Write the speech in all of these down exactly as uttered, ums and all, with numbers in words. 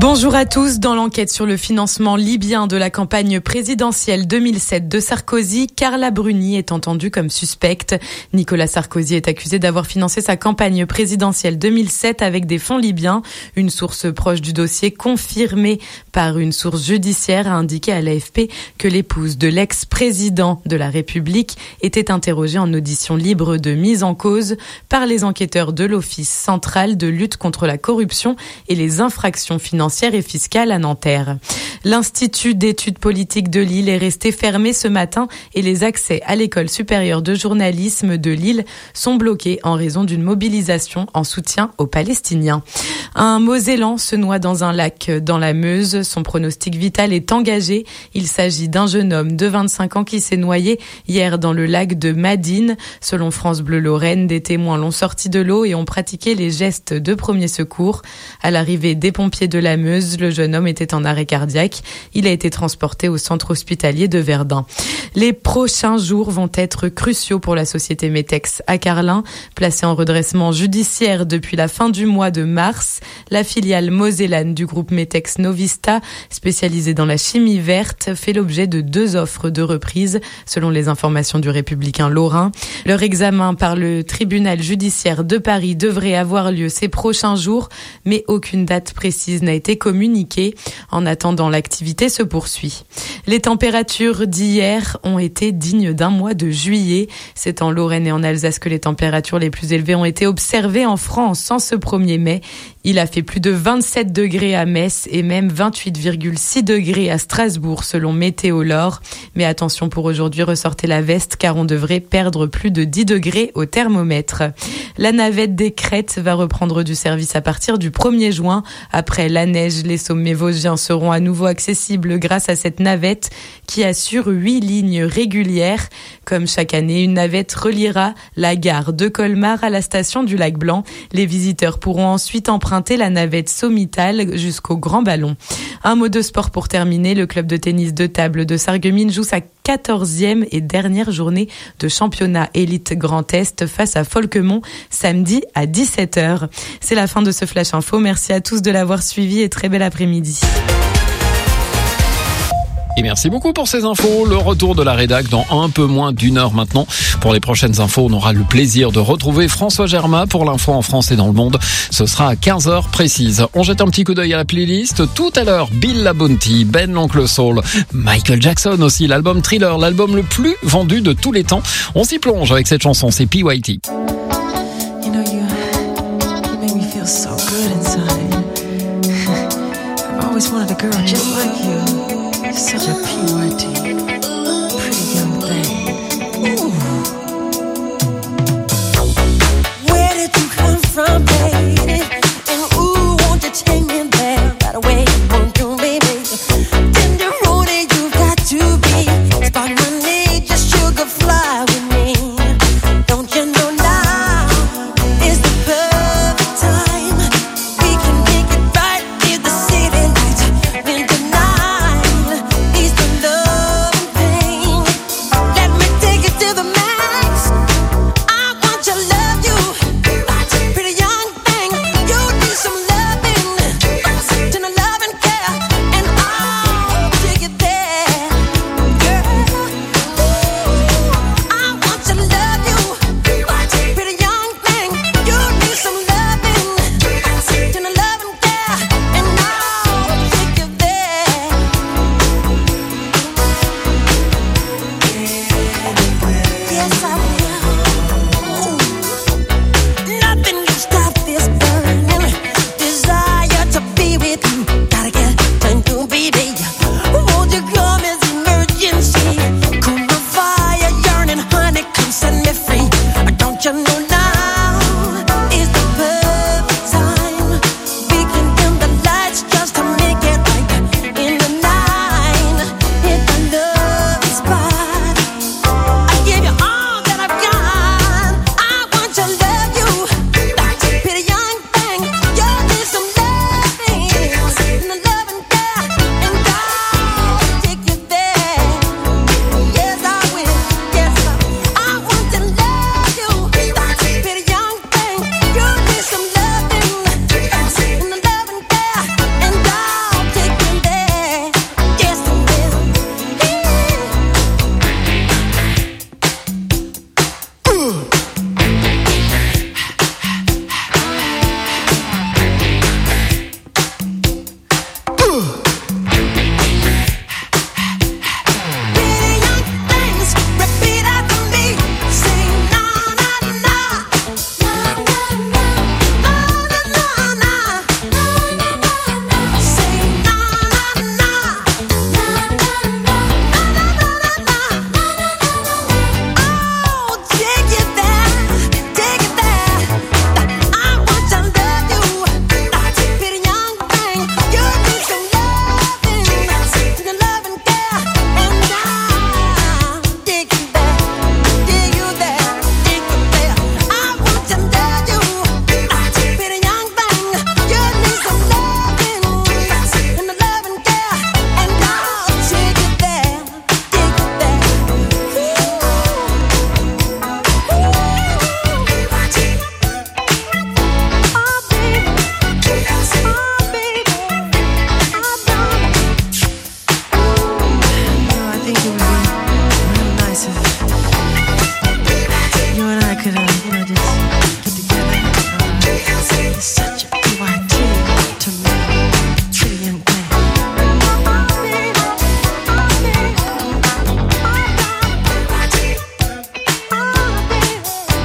Bonjour à tous. Dans l'enquête sur le financement libyen de la campagne présidentielle deux mille sept de Sarkozy, Carla Bruni est entendue comme suspecte. Nicolas Sarkozy est accusé d'avoir financé sa campagne présidentielle deux mille sept avec des fonds libyens. Une source proche du dossier, confirmée par une source judiciaire, a indiqué à l'A F P que l'épouse de l'ex-président de la République était interrogée en audition libre de mise en cause par les enquêteurs de l'Office central de lutte contre la corruption et les infractions financières et fiscale à Nanterre. L'Institut d'études politiques de Lille est resté fermé ce matin et les accès à l'école supérieure de journalisme de Lille sont bloqués en raison d'une mobilisation en soutien aux Palestiniens. Un Mosellan se noie dans un lac dans la Meuse. Son pronostic vital est engagé. Il s'agit d'un jeune homme de vingt-cinq ans qui s'est noyé hier dans le lac de Madine. Selon France Bleu Lorraine, des témoins l'ont sorti de l'eau et ont pratiqué les gestes de premier secours. À l'arrivée des pompiers de la Meuse, le jeune homme était en arrêt cardiaque. Il a été transporté au centre hospitalier de Verdun. Les prochains jours vont être cruciaux pour la société Metex à Carlin. Placée en redressement judiciaire depuis la fin du mois de mars, la filiale mosellane du groupe Metex Novista, spécialisée dans la chimie verte, fait l'objet de deux offres de reprise, selon les informations du Républicain lorrain. Leur examen par le tribunal judiciaire de Paris devrait avoir lieu ces prochains jours, mais aucune date précise n'a été communiquée. En attendant, l'activité se poursuit. Les températures d'hier ont été dignes d'un mois de juillet. C'est en Lorraine et en Alsace que les températures les plus élevées ont été observées en France en ce premier mai. Il a fait plus de vingt-sept degrés à Metz et même vingt-huit virgule six degrés à Strasbourg selon Météolore. Mais attention, pour aujourd'hui, ressortez la veste car on devrait perdre plus de dix degrés au thermomètre. La navette des Crêtes va reprendre du service à partir du premier juin. Après la neige, les sommets vosgiens seront à nouveau accessibles grâce à cette navette qui assure huit lignes régulières. Comme chaque année, une navette reliera la gare de Colmar à la station du Lac Blanc. Les visiteurs pourront ensuite emprunter la navette Somital jusqu'au Grand Ballon. Un mot de sport pour terminer. Le club de tennis de table de Sarreguemines joue sa quatorzième et dernière journée de championnat élite Grand Est face à Folquemont samedi à dix-sept heures. C'est la fin de ce Flash Info. Merci à tous de l'avoir suivi et très bel après-midi. Et merci beaucoup pour ces infos. Le retour de la rédac dans un peu moins d'une heure maintenant. Pour les prochaines infos, on aura le plaisir de retrouver François Germain pour l'info en France et dans le monde. Ce sera à quinze heures précise. On jette un petit coup d'œil à la playlist. Tout à l'heure, Bill La Bounty, Ben l'Oncle Soul, Michael Jackson aussi, l'album Thriller, l'album le plus vendu de tous les temps. On s'y plonge avec cette chanson, c'est P Y T. You know, you, you make me feel so good inside. I've always wanted a girl just like you. Such a P Y T, pretty young thing. Ooh. Where did you come from, baby? And ooh, won't you take me there right away? Won't you, baby? Tenderoni, you got to be. Spot money, just sugar fly with me. Don't you know now is the perfect time? We can make it right, leave the city lights in the night. Love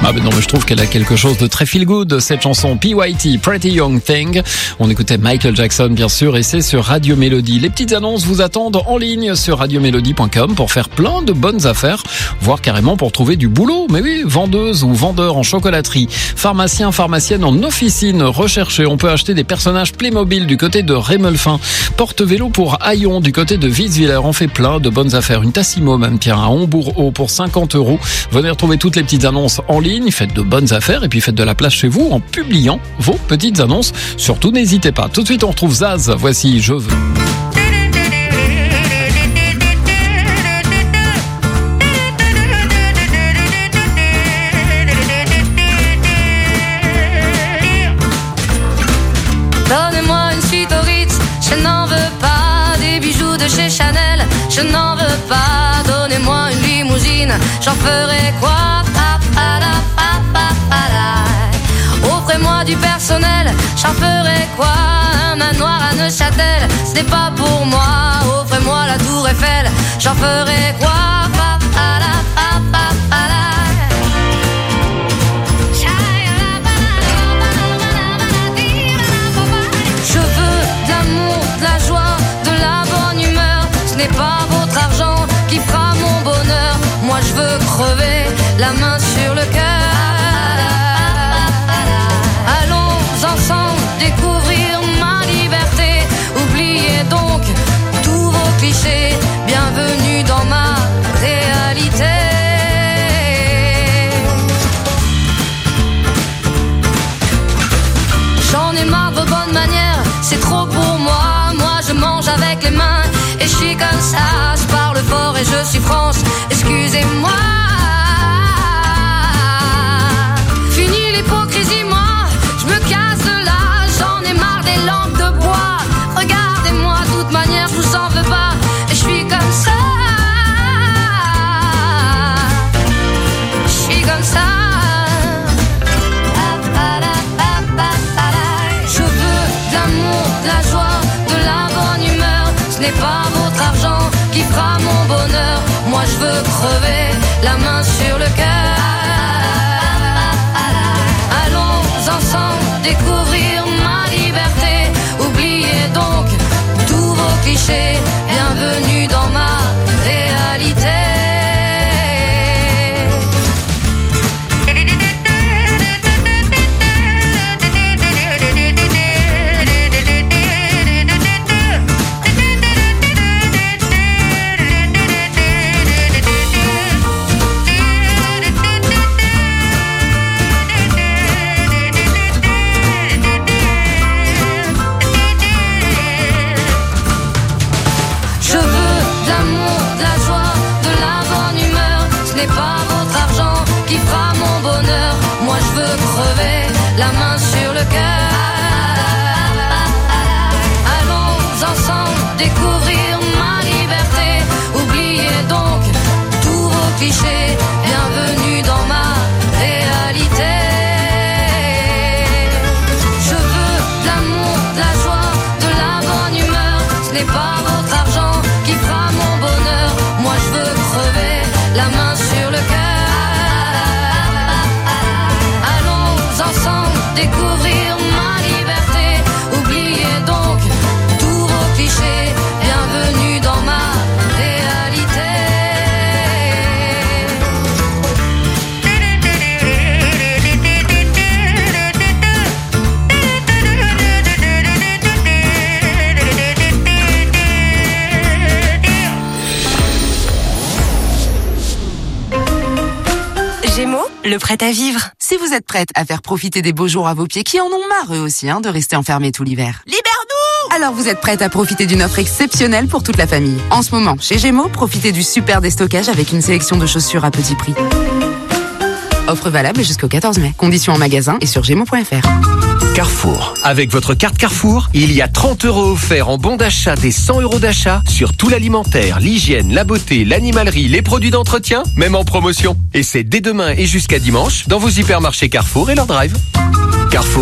Ah ben non, mais je trouve qu'elle a quelque chose de très feel good, cette chanson P Y T, Pretty Young Thing. On écoutait Michael Jackson, bien sûr, et c'est sur Radio Mélodie. Les petites annonces vous attendent en ligne sur radio mélodie point com pour faire plein de bonnes affaires, voire carrément pour trouver du boulot. Mais oui, vendeuse ou vendeur en chocolaterie, pharmacien, pharmacienne en officine recherchée. On peut acheter des personnages Playmobil du côté de Rémelfin, porte-vélo pour Haillon du côté de Wieswiller. On fait plein de bonnes affaires. Une Tassimo même, tiens, à Hombourg-Haut pour cinquante euros. Venez retrouver toutes les petites annonces en ligne. Faites de bonnes affaires et puis faites de la place chez vous en publiant vos petites annonces. Surtout, n'hésitez pas. Tout de suite, on retrouve Zaz. Voici Je veux. Donnez-moi une suite au Ritz, je n'en veux pas. Des bijoux de chez Chanel, je n'en veux pas. Donnez-moi une limousine, j'en ferai quoi? Offrez-moi du personnel, j'en ferai quoi? Un manoir à Neuchâtel, ce n'est pas pour moi. Offrez-moi la tour Eiffel, j'en ferai quoi? Je veux de l'amour, de la joie, de la bonne humeur. Ce n'est pas votre argent qui fera mon bonheur. Moi je veux crever, la main sur le cœur. Ensemble découvrir ma liberté. Oubliez donc tous vos clichés. Bienvenue dans ma réalité. J'en ai marre de vos bonnes manières, c'est trop pour moi. Moi je mange avec les mains et je suis comme ça. Je parle fort et je suis France, excusez-moi. Fini l'hypocrisie, moi je me casse de là, j'en ai marre des lampes de bois. Regardez-moi, de toute manière, je vous en veux pas. Et je suis comme ça. Je suis comme ça. Je veux de l'amour, de la joie, de la bonne humeur. Ce n'est pas votre argent qui fera mon bonheur. Moi je veux crever, la main sur le cœur. Ensemble découvrir ma liberté. Oubliez donc tous vos clichés. Bienvenue dans ma réalité. Pas votre argent qui fera mon bonheur. Moi je veux crever, la main sur le cœur. Allons ensemble découvrir ma liberté. Oubliez donc tous vos clichés. Bienvenue dans ma réalité. Je veux de l'amour, de la joie, de la bonne humeur. Ce n'est pas votre argent qui fera mon bonheur. Moi je veux crever, la main sur le cœur. Allons ensemble découvrir ma liberté. Oubliez donc tous vos clichés. Bienvenue dans ma réalité. Gémeaux, le prêt à vivre. Si vous êtes prête à faire profiter des beaux jours à vos pieds, qui en ont marre eux aussi hein, de rester enfermés tout l'hiver. Libère-nous! Alors vous êtes prête à profiter d'une offre exceptionnelle pour toute la famille. En ce moment, chez Gémeaux, profitez du super déstockage avec une sélection de chaussures à petit prix. Offre valable jusqu'au quatorze mai. Conditions en magasin et sur gémeaux point f r. Carrefour. Avec votre carte Carrefour, il y a trente euros offerts en bon d'achat des cent euros d'achat sur tout l'alimentaire, l'hygiène, la beauté, l'animalerie, les produits d'entretien, même en promotion. Et c'est dès demain et jusqu'à dimanche dans vos hypermarchés Carrefour et leur drive. Carrefour,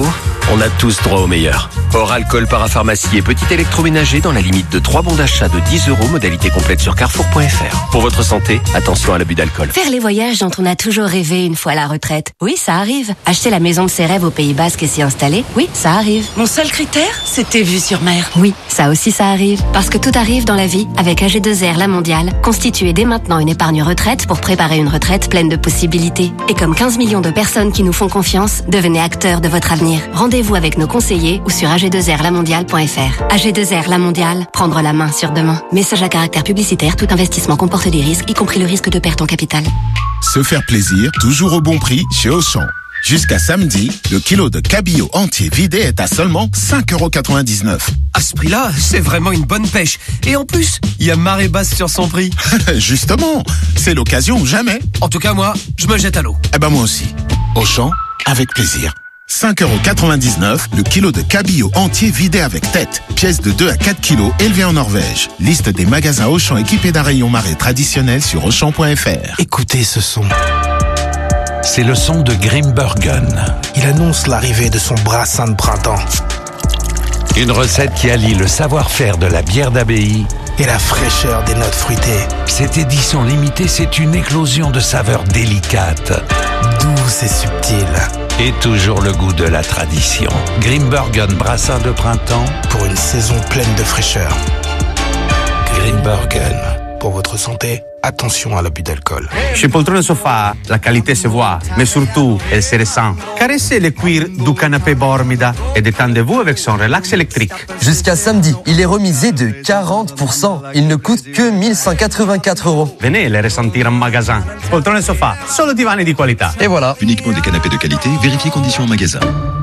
On a tous droit au meilleur. Hors alcool, parapharmacie et petit électroménager dans la limite de trois bons d'achat de dix euros, modalité complète sur carrefour point f r. Pour votre santé, attention à l'abus d'alcool. Faire les voyages dont on a toujours rêvé une fois à la retraite. Oui, ça arrive. Acheter la maison de ses rêves au Pays Basque et s'y installer. Oui, ça arrive. Mon seul critère, c'était vue sur mer. Oui, ça aussi ça arrive. Parce que tout arrive dans la vie avec A G deux R La Mondiale. Constituez dès maintenant une épargne retraite pour préparer une retraite pleine de possibilités. Et comme quinze millions de personnes qui nous font confiance, devenez acteurs de votre avenir. Rendez-vous avec nos conseillers ou sur a g deux r la mondiale point f r. A G deux R La Mondiale, prendre la main sur demain. Message à caractère publicitaire, tout investissement comporte des risques, y compris le risque de perte en capital. Se faire plaisir, toujours au bon prix chez Auchan. Jusqu'à samedi, le kilo de cabillaud entier vidé est à seulement cinq euros quatre-vingt-dix-neuf. À ce prix-là, c'est vraiment une bonne pêche. Et en plus, il y a marée basse sur son prix. Justement, c'est l'occasion ou jamais. En tout cas, moi, je me jette à l'eau. Eh ben moi aussi. Auchan, avec plaisir. cinq euros quatre-vingt-dix-neuf, le kilo de cabillaud entier vidé avec tête. Pièce de deux à quatre kilos élevée en Norvège. Liste des magasins Auchan équipés d'un rayon marée traditionnel sur auchan point f r. Écoutez ce son. C'est le son de Grimbergen. Il annonce l'arrivée de son brassin de printemps. Une recette qui allie le savoir-faire de la bière d'abbaye et la fraîcheur des notes fruitées. Cette édition limitée, c'est une éclosion de saveurs délicates, douces et subtiles. Et toujours le goût de la tradition. Grimbergen brassin de printemps pour une saison pleine de fraîcheur. Grimbergen. Pour votre santé, attention à l'abus d'alcool. Chez Poltrone Sofa, la qualité se voit, mais surtout, elle se ressent. Caressez le cuir du canapé Bormida et détendez-vous avec son relax électrique. Jusqu'à samedi, il est remisé de quarante pour cent. Il ne coûte que mille cent quatre-vingt-quatre euros. Venez le ressentir en magasin. Poltrone Sofa, solo divani di qualità. Et voilà. Uniquement des canapés de qualité, vérifiez conditions en magasin.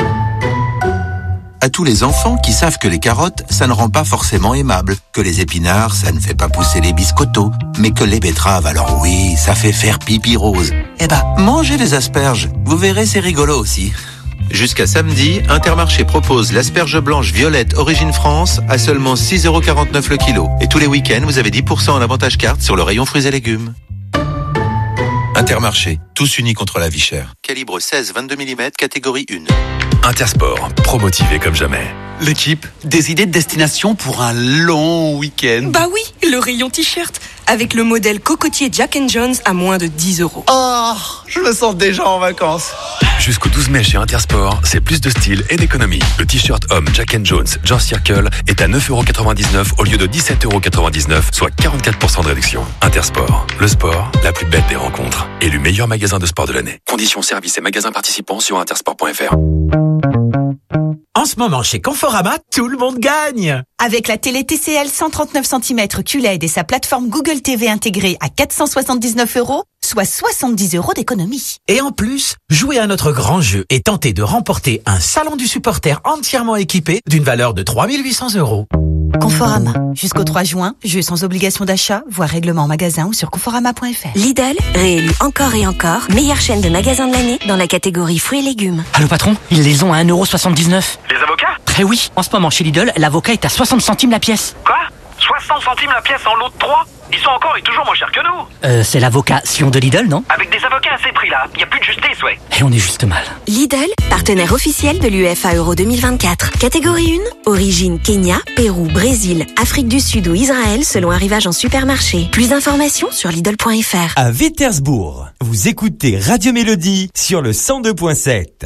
À tous les enfants qui savent que les carottes, ça ne rend pas forcément aimable, que les épinards, ça ne fait pas pousser les biscottos, mais que les betteraves, alors oui, ça fait faire pipi rose. Eh ben, mangez les asperges, vous verrez, c'est rigolo aussi. Jusqu'à samedi, Intermarché propose l'asperge blanche violette Origine France à seulement six euros quarante-neuf le kilo. Et tous les week-ends, vous avez dix pour cent en avantage carte sur le rayon fruits et légumes. Intermarché, tous unis contre la vie chère. Calibre seize vingt-deux millimètres, catégorie un. Intersport, promotivé comme jamais. L'équipe, des idées de destination pour un long week-end. Bah oui, le rayon t-shirt, avec le modèle cocotier Jack and Jones à moins de dix euros. Oh, je me sens déjà en vacances. Jusqu'au douze mai chez Intersport, c'est plus de style et d'économie. Le t-shirt homme Jack and Jones George Circle est à neuf euros quatre-vingt-dix-neuf au lieu de dix-sept euros quatre-vingt-dix-neuf, soit quarante-quatre pour cent de réduction. Intersport, le sport, la plus belle des rencontres. Élu meilleur magasin de sport de l'année. Conditions, services et magasins participants sur intersport point f r. En ce moment, chez Conforama, tout le monde gagne! Avec la télé T C L cent trente-neuf centimètres Q L E D et sa plateforme Google T V intégrée à quatre cent soixante-dix-neuf euros, soit soixante-dix euros d'économie. Et en plus, jouez à notre grand jeu et tentez de remporter un salon du supporter entièrement équipé d'une valeur de trois mille huit cents euros. Conforama. Jusqu'au trois juin, jeu sans obligation d'achat, voire règlement en magasin ou sur conforama point f r. Lidl, réélu encore et encore, meilleure chaîne de magasins de l'année dans la catégorie fruits et légumes. Allô patron, ils les ont à un euro soixante-dix-neuf. Les avocats? Eh oui, en ce moment chez Lidl, l'avocat est à soixante centimes la pièce. Quoi? soixante centimes la pièce en lot de trois? Ils sont encore et toujours moins chers que nous. Euh, c'est l'avocat Sion de Lidl, non? Avec des avocats à ces prix-là, il n'y a plus de justice, ouais. Et on est juste mal. Lidl, partenaire officiel de l'U E F A Euro deux mille vingt-quatre. Catégorie un, origine Kenya, Pérou, Brésil, Afrique du Sud ou Israël selon arrivage en supermarché. Plus d'informations sur Lidl point f r. À Wittersbourg, vous écoutez Radio Mélodie sur le cent deux point sept.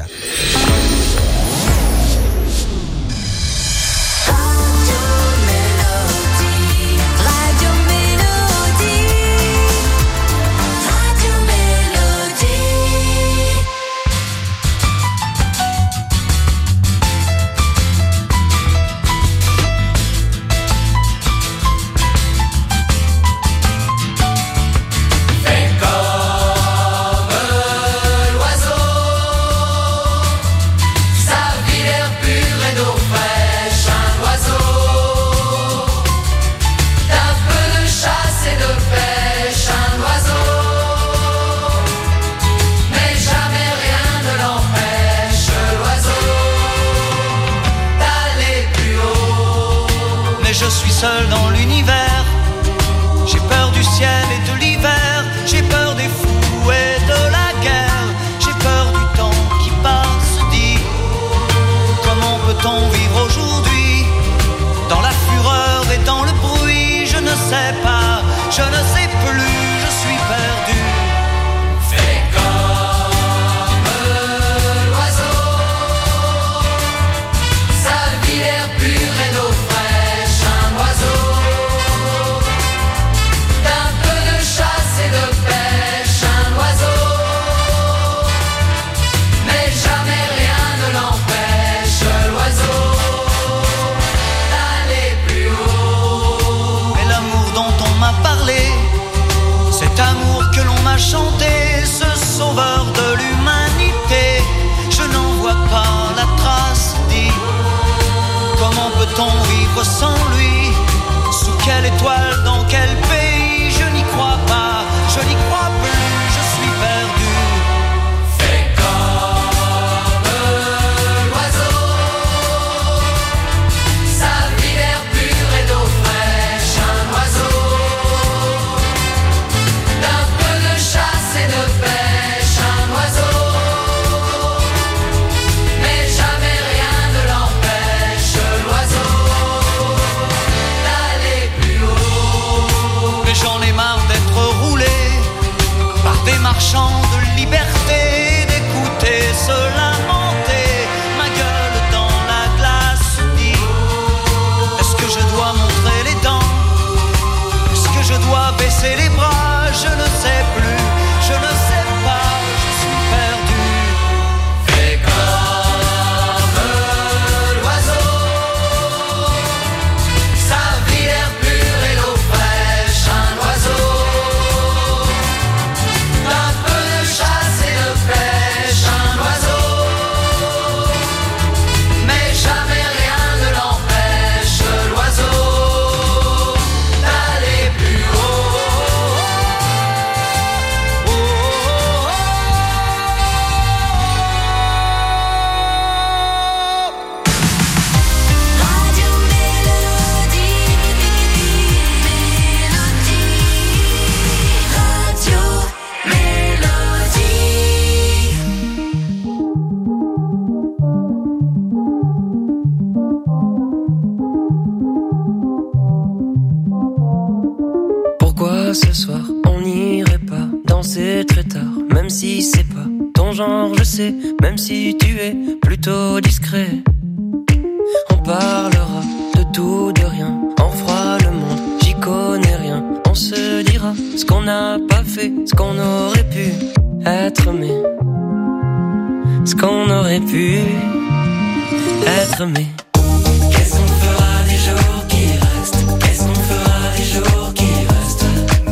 que ce soir on n'irait pas danser très tard, même si c'est pas ton genre, je sais, même si tu es plutôt discret. On parlera de tout, de rien, on fera le monde, j'y connais rien. On se dira ce qu'on n'a pas fait, ce qu'on aurait pu être, mais ce qu'on aurait pu être, mais qu'est-ce qu'on fera des jours qui restent? Qu'est-ce qu'on fera des jours qui restent?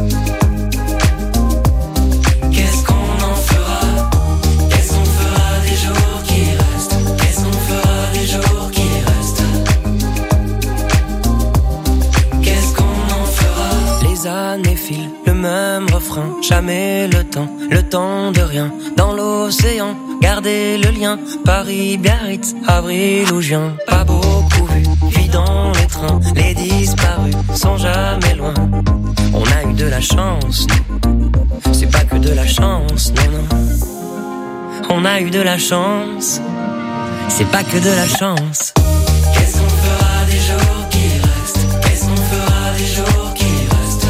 Qu'est-ce qu'on en fera? Qu'est-ce qu'on fera des jours qui restent? Qu'est-ce qu'on fera des jours qui restent? Qu'est-ce qu'on en fera? Les années filent, le même refrain, jamais le temps, le temps de rien. Dans l'océan, gardez le lien, Paris, Biarritz, avril ou juin. Pas beaucoup vu, vie dans les trains, les disparus sont jamais loin. On a eu de la chance, c'est pas que de la chance, non, non. On a eu de la chance, c'est pas que de la chance. Qu'est-ce qu'on fera des jours qui restent? Qu'est-ce qu'on fera des jours qui restent?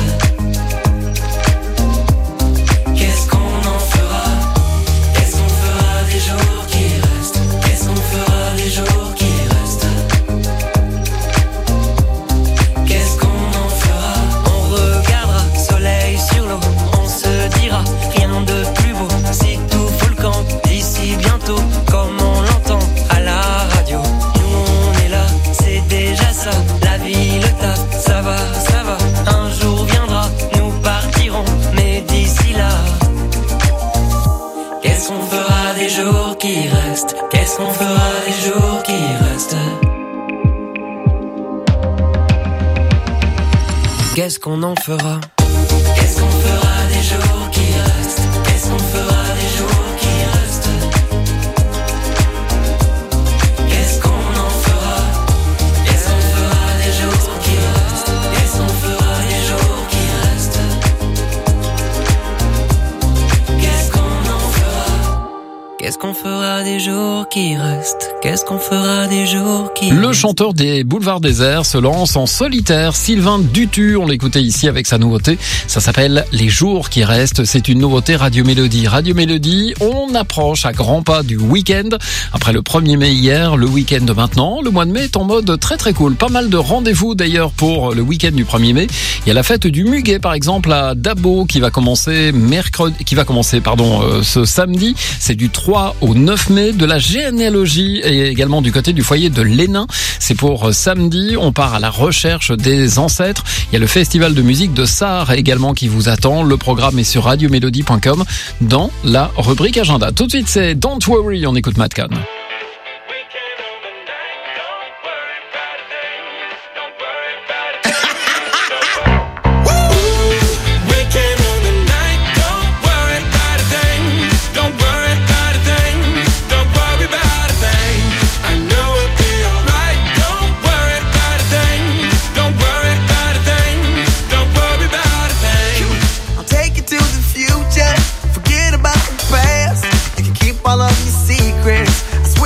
Qu'est-ce qu'on en fera? Qu'est-ce qu'on fera des jours qui restent? Qu'est-ce qu'on fera des jours qui restent? Qu'est-ce qu'on en fera? On regardera soleil sur l'eau, on se dira rien de plus beau. Si tout fout le camp d'ici bientôt, comme on l'entend à la radio. Nous on est là, c'est déjà ça. La vie, le taf, ça va, ça va. Un jour viendra, nous partirons, mais d'ici là, qu'est-ce qu'on fera des jours qui restent? Qu'est-ce qu'on fera des jours qui restent? Qu'est-ce qu'on en fera? Qu'est-ce qu'on fera des jours qui restent? Qu'est-ce qu'on fera des jours qui restent? Qu'est-ce qu'on en fera? Qu'est-ce qu'on fera des jours qui restent? Qu'est-ce qu'on fera des jours qui restent? Qu'est-ce qu'on en fera? Qu'est-ce qu'on fera des jours qui restent? Qu'est-ce qu'on fera des jours qui Le chanteur des Boulevards Déserts se lance en solitaire. Sylvain Dutu, on l'écoutait ici avec sa nouveauté. Ça s'appelle Les Jours qui restent. C'est une nouveauté Radio Mélodie. Radio Mélodie, on approche à grands pas du week-end. Après le premier mai hier, le week-end maintenant. Le mois de mai est en mode très très cool. Pas mal de rendez-vous d'ailleurs pour le week-end du premier mai. Il y a la fête du Muguet par exemple à Dabo qui va commencer mercredi, qui va commencer pardon euh, ce samedi. C'est du trois au neuf mai. De la généalogie et également du côté du foyer de l'Hénin. C'est pour samedi. On part à la recherche des ancêtres. Il y a le festival de musique de Sarre également qui vous attend. Le programme est sur radio mélodie point com dans la rubrique agenda. Tout de suite, c'est Don't Worry. On écoute Matt Kahn. All of your secrets, I swear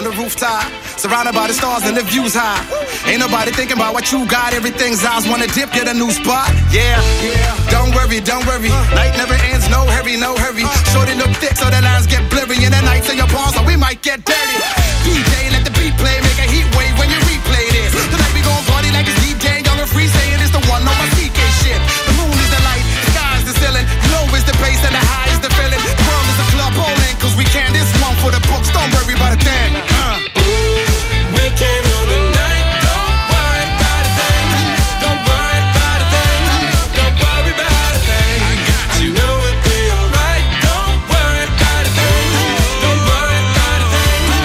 the rooftop, surrounded by the stars and the views high. Ain't nobody thinking about what you got, everything's ours. Wanna dip, get a new spot? Yeah, yeah. Don't worry, don't worry. Night never ends, no hurry, no hurry. Shorty look thick so the lines get blurry. And the nights in your palms, so we might get dirty. D J, let the beat play, make a heat wave when you replay this. Tonight we gon' party like it's D J, young and free, saying it's the one on my C K shit. The moon is the light, the sky is the ceiling. Low is the bass and the high is the feeling. The world is a club bowling, cause we can. This one for the books, don't worry about a thing. Uh. We can rule the night. Don't worry about a thing. Don't worry about a thing. Don't worry about a thing. I got you. Know it'll be alright. Don't worry about a thing. Don't worry about a thing.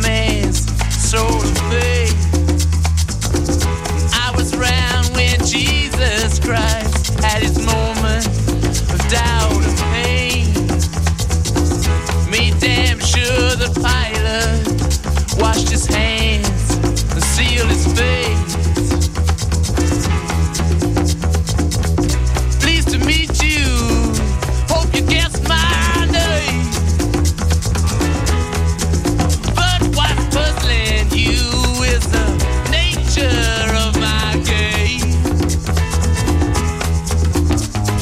man's soul of faith. I was around when Jesus Christ had his moment of doubt and pain. Made damn sure the pilot washed his hands and sealed his face. Pleased to meet you, hope you guessed my name. But what's puzzling you is the nature of my game.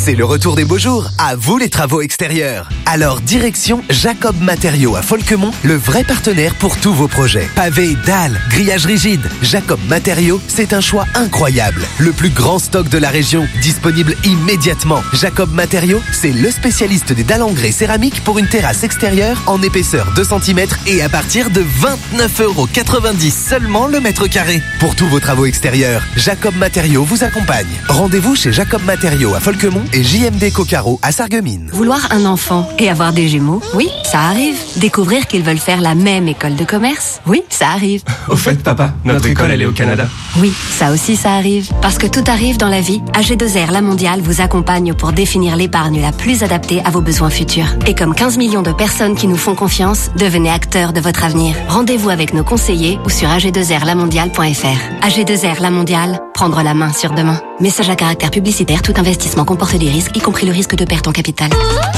C'est le retour des beaux jours. À vous les travaux extérieurs. Alors direction Jacob Matériaux à Folquemont, le vrai partenaire pour tous vos projets. Pavés, dalles, grillages rigides. Jacob Matériaux, c'est un choix incroyable. Le plus grand stock de la région, disponible immédiatement. Jacob Matériaux, c'est le spécialiste des dalles en grès céramique pour une terrasse extérieure en épaisseur deux centimètres et à partir de vingt-neuf euros quatre-vingt-dix seulement le mètre carré. Pour tous vos travaux extérieurs, Jacob Matériaux vous accompagne. Rendez-vous chez Jacob Matériaux à Folquemont et J M D Cocaro à Sarreguemines. Vouloir un enfant et avoir des jumeaux, oui, ça arrive. Découvrir qu'ils veulent faire la même école de commerce, oui, ça arrive. Au fait, papa, notre école, elle est au Canada. Oui, ça aussi, ça arrive. Parce que tout arrive dans la vie, A G deux R La Mondiale vous accompagne pour définir l'épargne la plus adaptée à vos besoins futurs. Et comme quinze millions de personnes qui nous font confiance, devenez acteurs de votre avenir. Rendez-vous avec nos conseillers ou sur a g deux r la mondiale point f r. A G deux R La Mondiale, prendre la main sur demain. Message à caractère publicitaire, tout investissement comporte des risques, y compris le risque de perte en capital.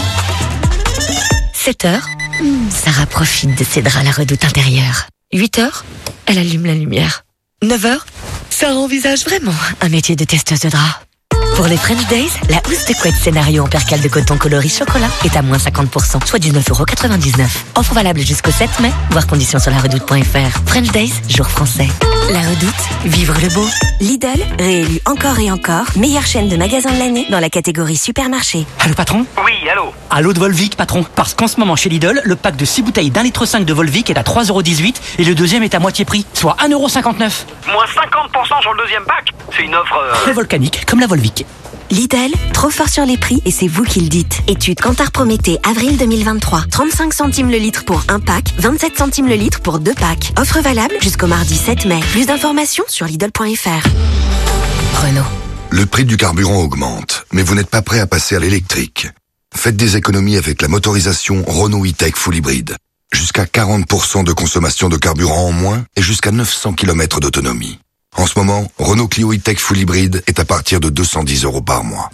sept heures, Sarah profite de ses draps à la redoute intérieure. huit heures, elle allume la lumière. neuf heures, Sarah envisage vraiment un métier de testeuse de draps. Pour les French Days, la housse de couette scénario en percale de coton coloris chocolat est à moins cinquante pour cent, soit dix-neuf euros quatre-vingt-dix-neuf. Offre valable jusqu'au sept mai, voir conditions sur la redoute point f r. French Days, jour français. La redoute, vivre le beau. Lidl, réélu encore et encore, meilleure chaîne de magasins de l'année dans la catégorie supermarché. Allô patron? Oui, allô. Allô de Volvic patron. Parce qu'en ce moment chez Lidl, le pack de six bouteilles d'un litre cinq de Volvic est à trois euros dix-huit et le deuxième est à moitié prix, soit un euro cinquante-neuf. Moins cinquante pour cent sur le deuxième pack. C'est une offre... Euh... Très volcanique, comme la Volvic. Lidl, trop fort sur les prix et c'est vous qui le dites. Étude Kantar Prométhée, avril deux mille vingt-trois. trente-cinq centimes le litre pour un pack, vingt-sept centimes le litre pour deux packs. Offre valable jusqu'au mardi sept mai. Plus d'informations sur Lidl point f r. Renault. Le prix du carburant augmente, mais vous n'êtes pas prêt à passer à l'électrique. Faites des économies avec la motorisation Renault E-Tech Full Hybrid. Jusqu'à quarante pour cent de consommation de carburant en moins et jusqu'à neuf cents kilomètres d'autonomie. En ce moment, Renault Clio E-Tech Full Hybrid est à partir de deux cent dix euros par mois.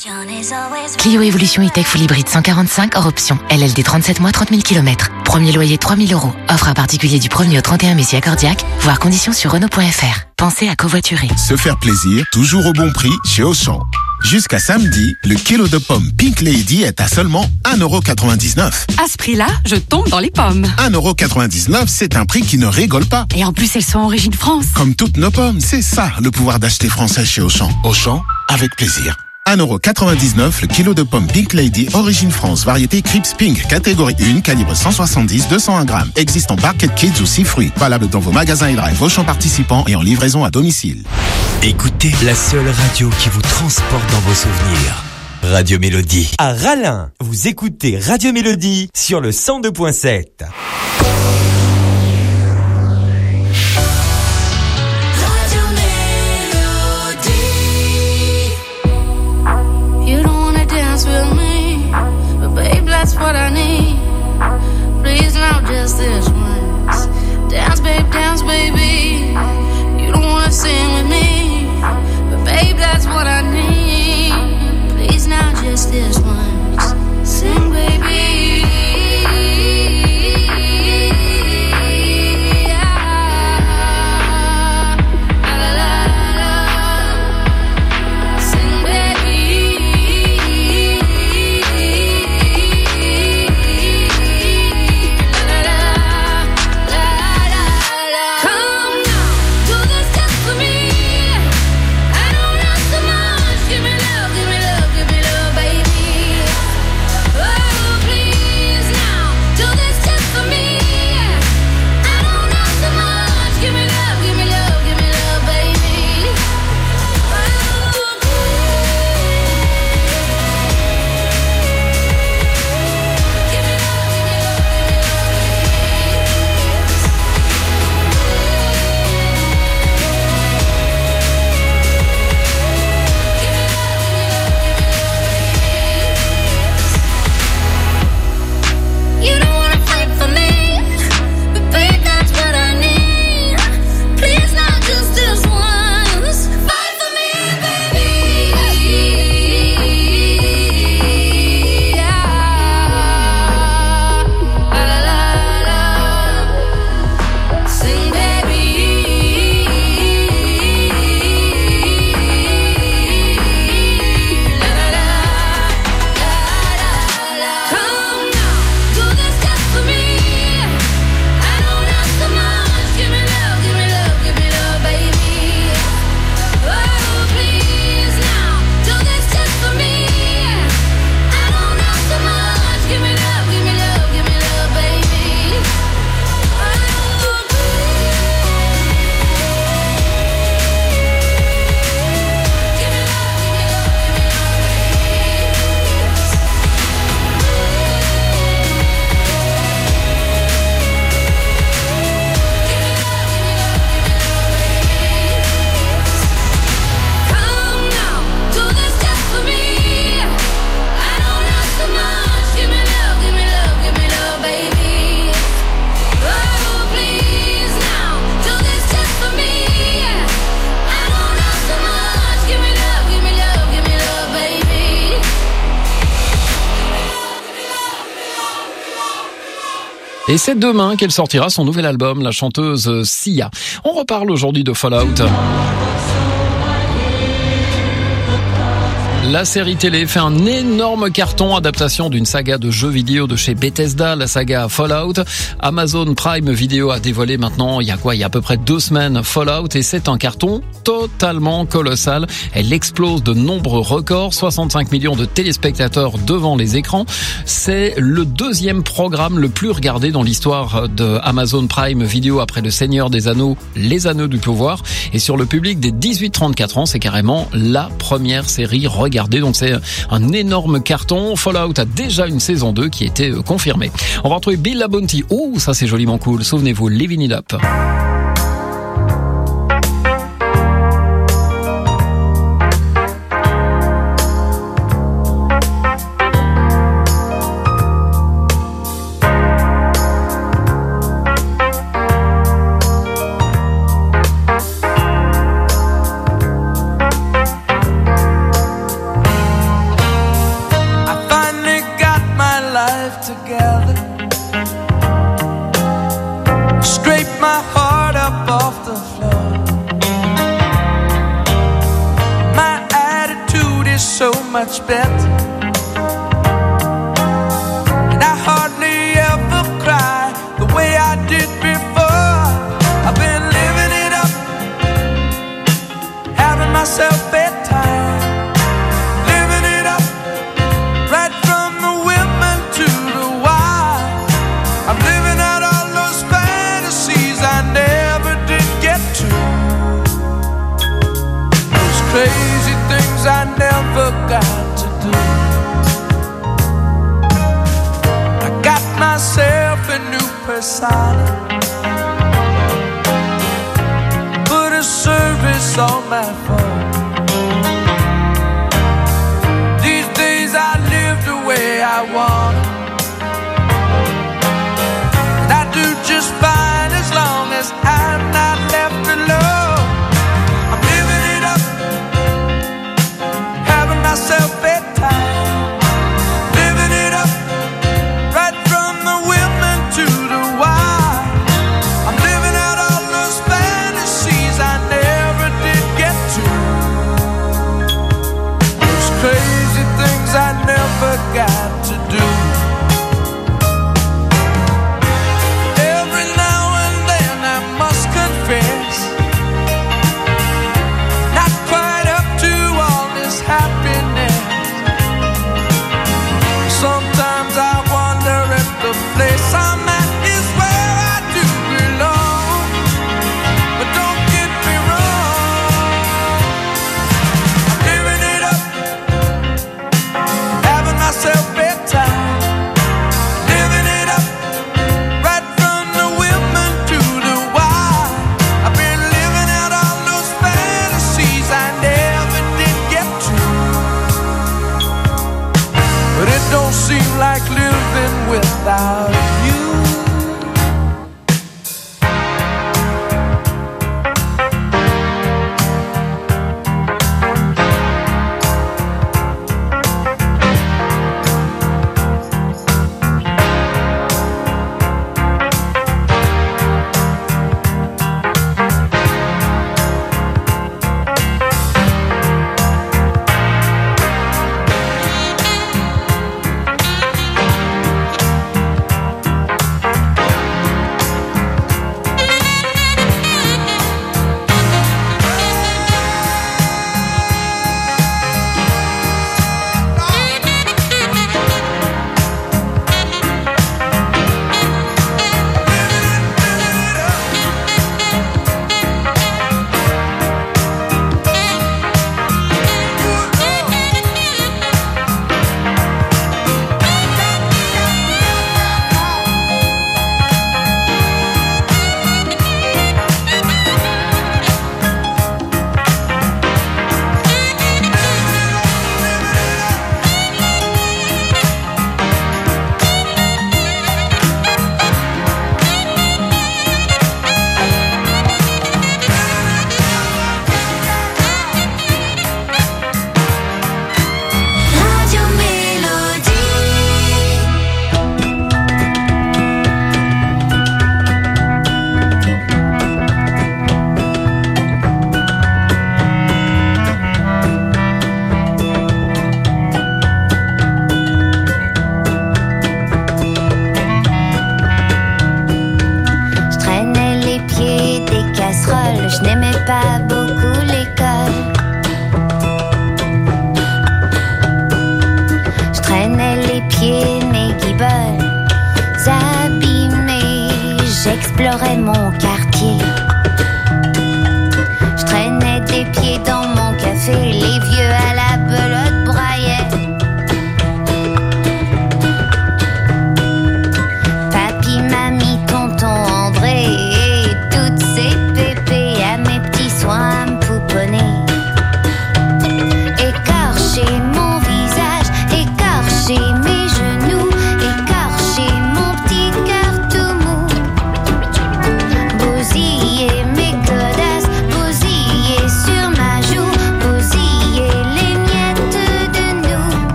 Clio Evolution E-Tech Full Hybrid cent quarante-cinq hors option. L L D trente-sept mois, trente mille kilomètres. Premier loyer trois mille euros. Offre à particulier du premier au trente et un mai si accordiaque. Voir conditions sur Renault point f r. Pensez à covoiturer. Se faire plaisir, toujours au bon prix chez Auchan. Jusqu'à samedi, le kilo de pommes Pink Lady est à seulement un euro quatre-vingt-dix-neuf. À ce prix-là, je tombe dans les pommes. un euro quatre-vingt-dix-neuf, c'est un prix qui ne rigole pas. Et en plus, elles sont origine France. Comme toutes nos pommes, c'est ça le pouvoir d'acheter français chez Auchan. Auchan, avec plaisir. un euro quatre-vingt-dix-neuf le kilo de pommes Pink Lady, origine France, variété Crips Pink, catégorie un, calibre cent soixante-dix, deux cent un grammes. Existe en Barquette Kids ou six fruits. Valable dans vos magasins et drive Auchan participants et en livraison à domicile. Écoutez la seule radio qui vous transporte dans vos souvenirs. Radio Mélodie. À Rallin, vous écoutez Radio Mélodie sur le cent deux point sept. That's what I need. Please now just this once. Dance, babe, dance, baby. You don't wanna sing with me, but babe, that's what I need. Please now just this once. Sing, baby. Et c'est demain qu'elle sortira son nouvel album, la chanteuse Sia. On reparle aujourd'hui de Fallout. La série télé fait un énorme carton, adaptation d'une saga de jeux vidéo de chez Bethesda, la saga Fallout. Amazon Prime Video a dévoilé maintenant, il y a quoi, il y a à peu près deux semaines, Fallout, et c'est un carton totalement colossal. Elle explose de nombreux records, soixante-cinq millions de téléspectateurs devant les écrans. C'est le deuxième programme le plus regardé dans l'histoire de Amazon Prime Video après Le Seigneur des Anneaux, Les Anneaux du Pouvoir. Et sur le public des dix-huit trente-quatre ans, c'est carrément la première série regardée. Donc c'est un énorme carton. Fallout a déjà une saison deux qui a été confirmée. On va retrouver Bill LaBounty. Oh, ça c'est joliment cool. Souvenez-vous, Living It Up. Much better, and I hardly ever cry the way I did before. I've been living it up, having myself bedtime, living it up, right from the women to the wild. I'm living out all those fantasies I never did get to, those crazy things I never got to do. I got myself a new persona, put a service on my phone. These days I live the way I want, and I do just fine as long as I'm not left alone. I'm living it up, having myself bedtime, living it up, right from the women to the wild. I'm living out all those fantasies I never did get to.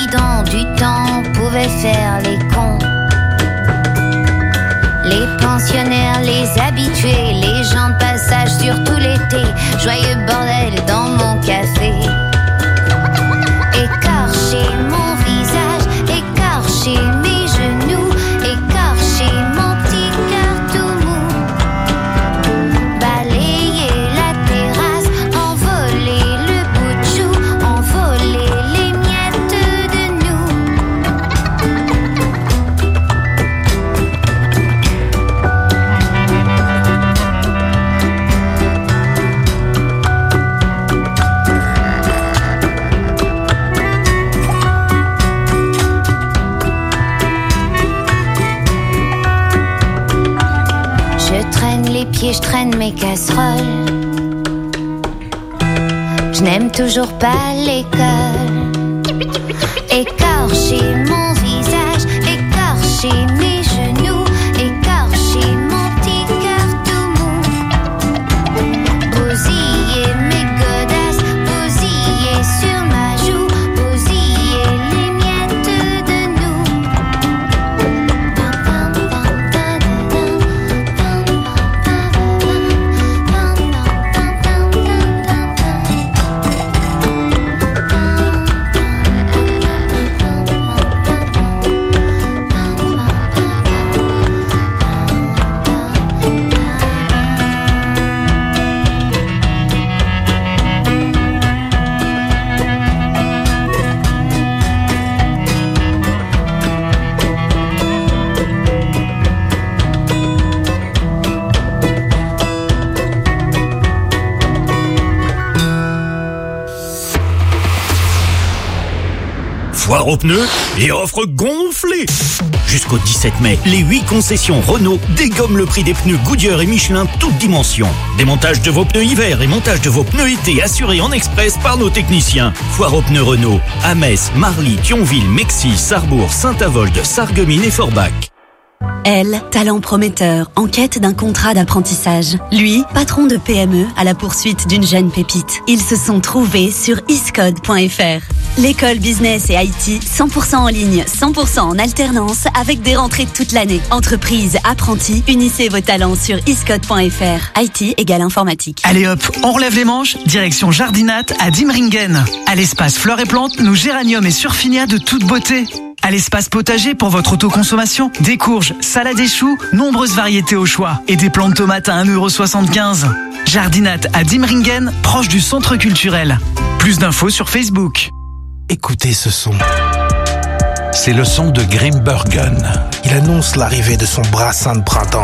habitants du temps pouvaient faire les cons. Les pensionnaires, les habitués, les gens de passage surtout l'été. Joyeux bordel dans mon café. Écorcher mon visage, écorcher mes genoux, écorcher mon petit cœur tout mou. Balayer la terrasse, envoler le bout de chou, envoler les miettes de nous. Je traîne les pieds, je traîne mes casseroles. Je n'aime toujours pas l'école. Écorcher mon visage, écorcher mes genoux, écorcher mon petit cœur tout mou. Bousiller mes godasses, bousiller sur ma joue, bousiller les miettes de nous. Foire aux pneus et offre gonflée. Jusqu'au dix-sept mai, les huit concessions Renault dégomment le prix des pneus Goodyear et Michelin toutes dimensions. Démontage de vos pneus hiver et montage de vos pneus été assurés en express par nos techniciens. Foire aux pneus Renault à Metz, Marly, Thionville, Mexy, Sarrebourg, Saint-Avold, Sarreguemines et Forbach. Elle, talent prometteur, en quête d'un contrat d'apprentissage. Lui, patron de P M E à la poursuite d'une jeune pépite. Ils se sont trouvés sur iscode point f r. L'école business et I T, cent pour cent en ligne, cent pour cent en alternance, avec des rentrées toute l'année. Entreprise, apprentis, unissez vos talents sur iscode point f r. I T égale informatique. Allez hop, on relève les manches, direction Jardinate à Dimringen. À l'espace fleurs et plantes, nos géraniums et surfinia de toute beauté. À l'espace potager pour votre autoconsommation, des courges, salades et choux, nombreuses variétés au choix et des plants de tomates à un euro soixante-quinze. Jardinate à Dimringen, proche du centre culturel. Plus d'infos sur Facebook. Écoutez ce son. C'est le son de Grimbergen. Il annonce l'arrivée de son brassin de printemps.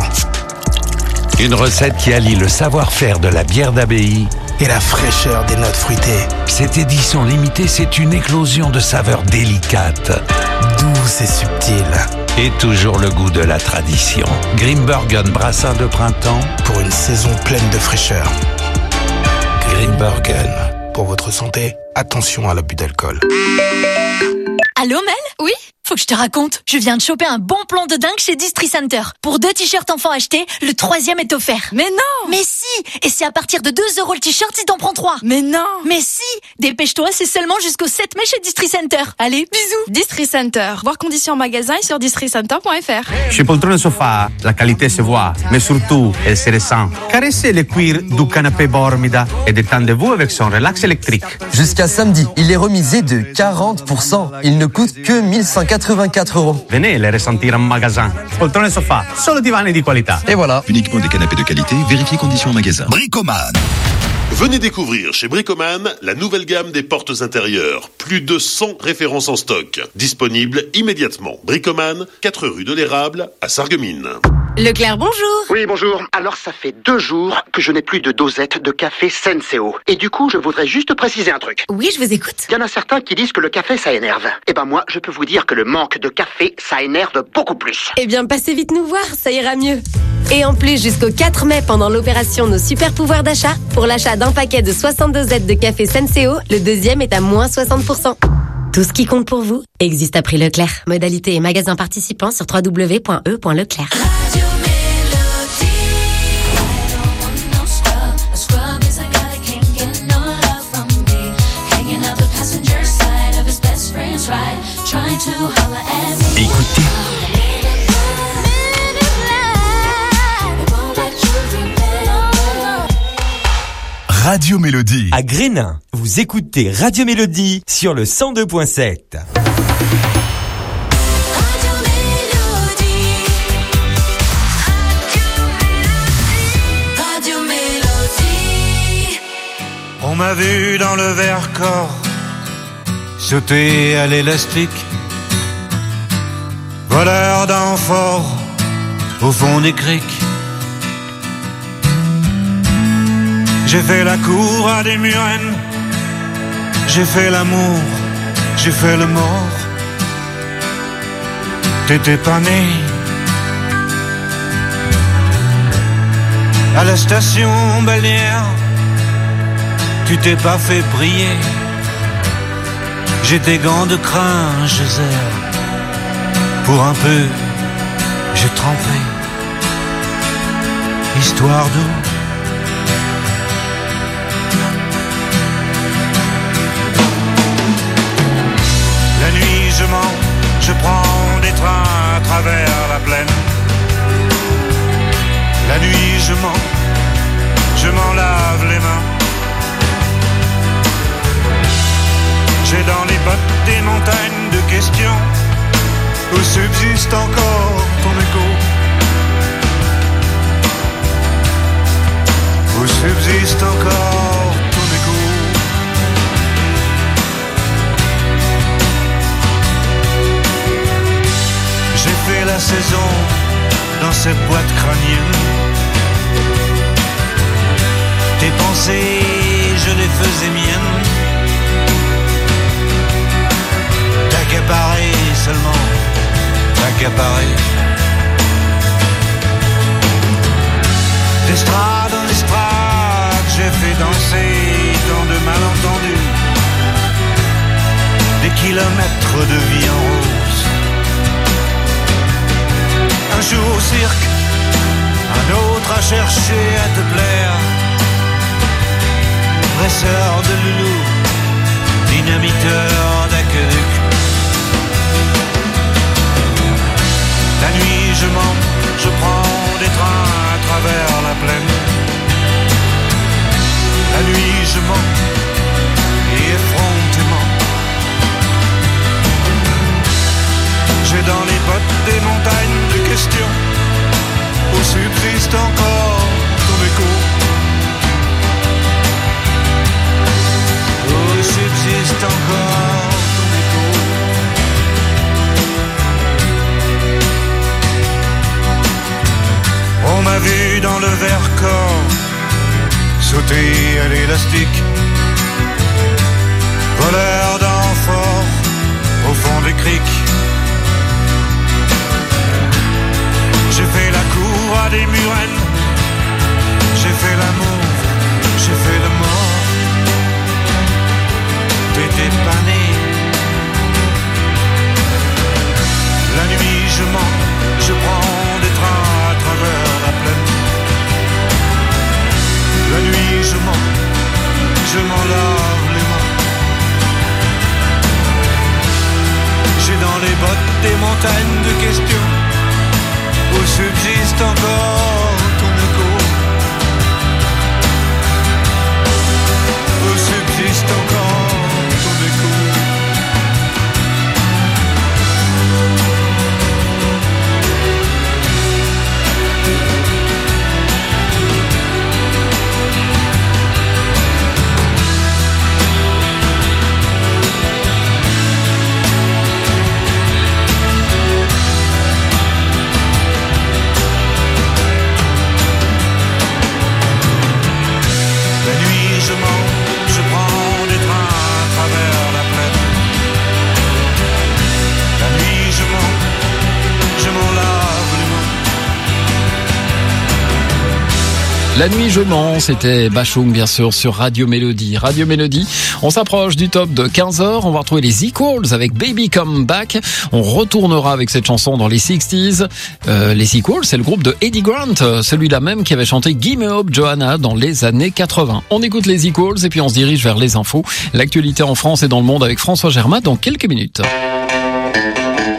Une recette qui allie le savoir-faire de la bière d'abbaye et la fraîcheur des notes fruitées. Cette édition limitée, c'est une éclosion de saveurs délicates, douces et subtiles. Et toujours le goût de la tradition. Grimbergen brassin de printemps pour une saison pleine de fraîcheur. Grimbergen. Pour votre santé, attention à l'abus d'alcool. Allô Mel ? Oui ? Faut que je te raconte. Je viens de choper un bon plan de dingue chez Distri Center. Pour deux t-shirts enfants achetés, le troisième est offert. Mais non! Mais si! Et c'est à partir de deux euros le t-shirt si t'en prends trois. Mais non! Mais si! Dépêche-toi, c'est seulement jusqu'au sept mai chez Distri Center. Allez, bisous! Distri Center. Voir conditions en magasin et sur distri center point f r. Chez Poltrone Sofa, la qualité se voit, mais surtout, elle se ressent. Caressez le cuir du canapé Bormida et détendez-vous avec son relax électrique. Jusqu'à samedi, il est remisé de quarante pour cent. Il ne coûte que mille cent quatre-vingt-quatre euros. Venez les ressentir en magasin. Poltrone Sofa, solo divani di qualità. Et voilà. Uniquement des canapés de qualité, vérifiez conditions en magasin. Bricoman. Venez découvrir chez Bricoman la nouvelle gamme des portes intérieures. Plus de cent références en stock. Disponibles immédiatement. Bricoman, quatre rue de l'Érable à Sarreguemines. Leclerc, bonjour. Oui, bonjour. Alors, ça fait deux jours que je n'ai plus de dosette de café Senseo. Et du coup, je voudrais juste préciser un truc. Oui, je vous écoute. Il y en a certains qui disent que le café, ça énerve. Eh ben moi, je peux vous dire que le manque de café, ça énerve beaucoup plus. Eh bien, passez vite nous voir, ça ira mieux. Et en plus, jusqu'au quatre mai, pendant l'opération Nos Super Pouvoirs d'achat, pour l'achat d'un paquet de soixante dosettes de café Senseo, le deuxième est à moins soixante pour cent. Tout ce qui compte pour vous existe à prix Leclerc. Modalité et magasin participants sur w w w point e point leclerc. Right. Écoutez. Radio Mélodie. À Grénin, vous écoutez Radio Mélodie sur le cent deux point sept. On m'a vu dans le Vercors sauter à l'élastique, voleur d'amphores au fond des criques. J'ai fait la cour à des murennes, j'ai fait l'amour, j'ai fait le mort. T'étais pas né. À la station balnéaire, tu t'es pas fait briller. J'ai des gants de crin, je serre. Pour un peu, j'ai trempé. Histoire d'eau. La nuit, je mens, je prends des trains à travers la plaine. La nuit, je mens, je m'en lave les mains. J'ai dans les bottes des montagnes de questions où subsiste encore ton écho. Où subsiste encore ton écho. J'ai fait la saison dans cette boîte crânienne. Tes pensées, je les faisais miennes. T'accaparer seulement, t'accaparer. D'estrade en estrade, j'ai fait danser tant de malentendus. Des kilomètres de vie en rose. Un jour au cirque, un autre à chercher à te plaire. Dresseur de loulou, dynamiteur d'aqueduc. La nuit je mens, je prends des trains à travers la plaine. La nuit je mens, et effrontément. J'ai dans les bottes des montagnes de questions où subsiste encore ton écho. Où subsiste encore ton écho. On m'a vu dans le Vercors sauter à l'élastique, voleur d'amphores au fond des criques. J'ai fait la cour à des murennes, j'ai fait l'amour, j'ai fait le mort. T'étais pas né. La nuit je mens, je prends des trains à travers la plaine. La nuit je mens, je m'en lave les mains. J'ai dans les bottes des montagnes de questions où subsiste encore ton écho. Où subsiste encore ton écho. La nuit je mens, c'était Bachung bien sûr sur Radio Mélodie. Radio Mélodie, on s'approche du top de quinze heures, on va retrouver les Equals avec Baby Come Back. On retournera avec cette chanson dans les sixties. Euh, les Equals, c'est le groupe de Eddie Grant, celui-là même qui avait chanté Gimme Up Johanna dans les années quatre-vingts. On écoute les Equals et puis on se dirige vers les infos. L'actualité en France et dans le monde avec François Germain dans quelques minutes. Thank you.